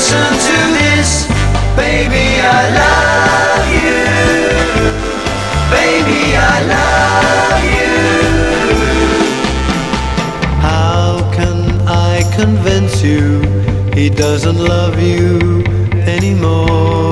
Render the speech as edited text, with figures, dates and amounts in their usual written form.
listen to this. Baby, I love you. Baby, I love you. How can I convince you he doesn't love you anymore?